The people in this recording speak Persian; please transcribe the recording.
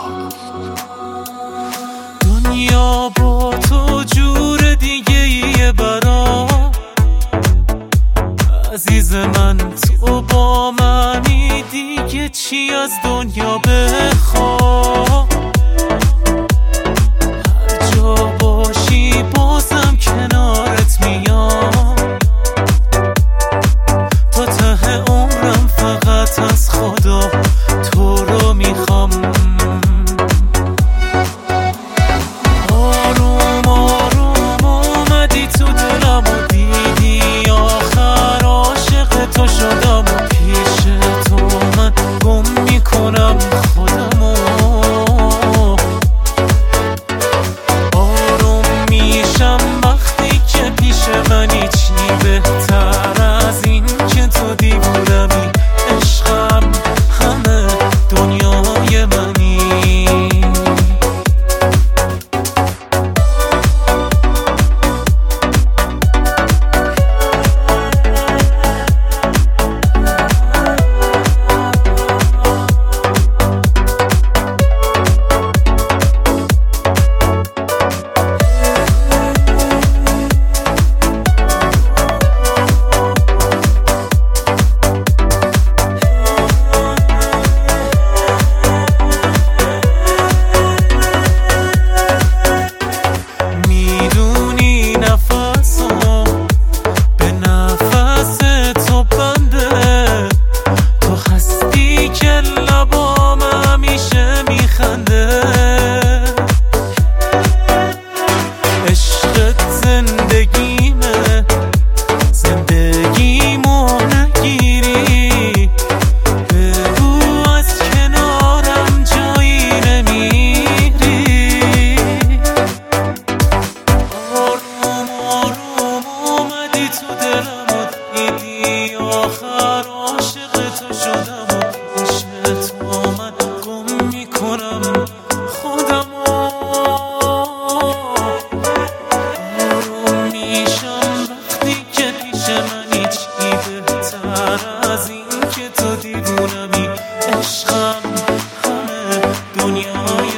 دنیا با تو جور دیگه ایه برام عزیز من، تو با منی دیگه چی از دنیا بخوام. هر جا باشی بازم کنارت میام، تا ته عمرم فقط از خدا تو رو میخوام. آروم آروم اومدی تو دلم و دیدی آخر عاشق تو شدم و پیش تو من گم میکنم خودمو. آروم میشم وقتی که پیش منی، چی بهتر از این که تو دیوونمی، عشقم همه دنیای منی. آخر عاشق تو شدم و پیش تو من گم میکنم خودمو. آروم میشم وقتی که پیش منی، چی بهتر از این که تو دیوونمی، عشقم همه دنیای